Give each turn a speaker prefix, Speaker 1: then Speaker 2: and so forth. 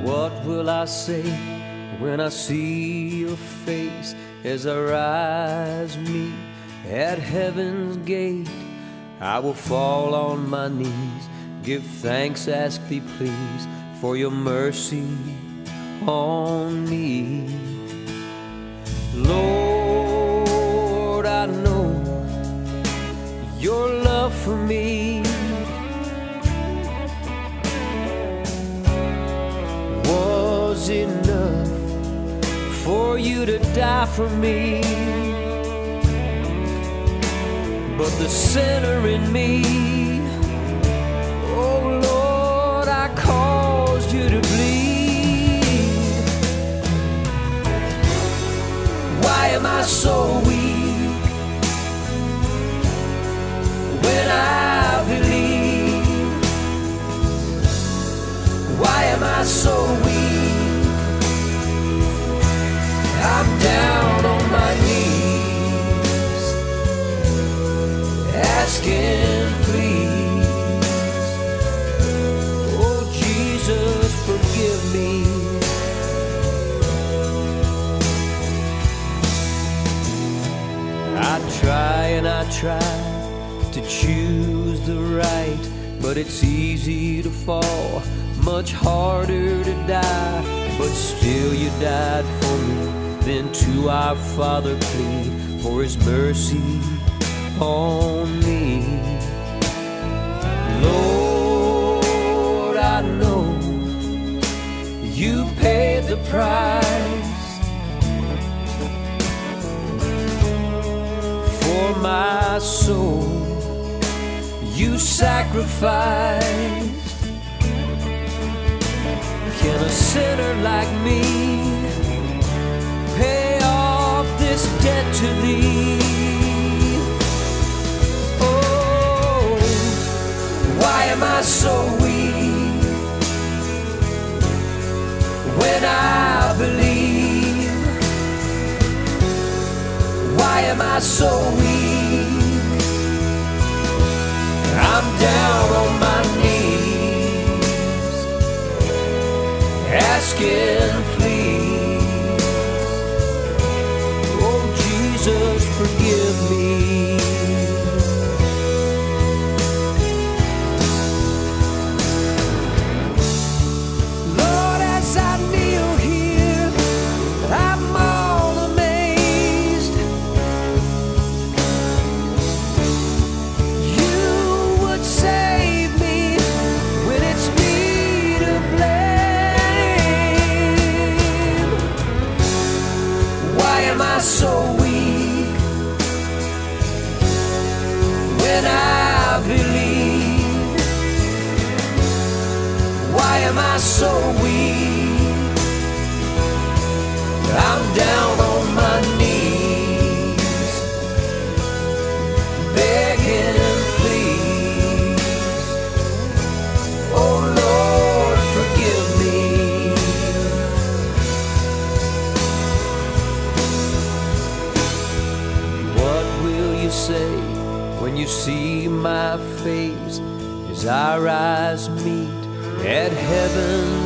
Speaker 1: What will I say when I see your face as our eyes meet at heaven's gate? I will fall on my knees, give thanks, ask thee please for your mercy on me. Lord, I know your love for me was enough for you to die for me. But the sinner in me, oh Lord, I caused you to bleed. Why am I so weak when I believe? Why am I so weak? I'm down on my knees, asking please, oh Jesus, forgive me. I try and I try to choose the right, but it's easy to fall, much harder to die. But still you died for me, then to our Father plead for his mercy on me. Lord, I know you paid the price for my soul, you sacrificed. Can a sinner like me pay off this debt to thee? Oh, why am I so weak when I believe? Why am I so weak? I'm down on my knees, asking please, oh Jesus, forgive me. Lord, as I kneel here, I'm all amazed. You would save me when it's me to blame. Why am I so weak when I believe? Why am I so weak? I'm down on my knees, begging please, oh Lord, forgive me. What will you say when you see my face as our eyes meet at heaven's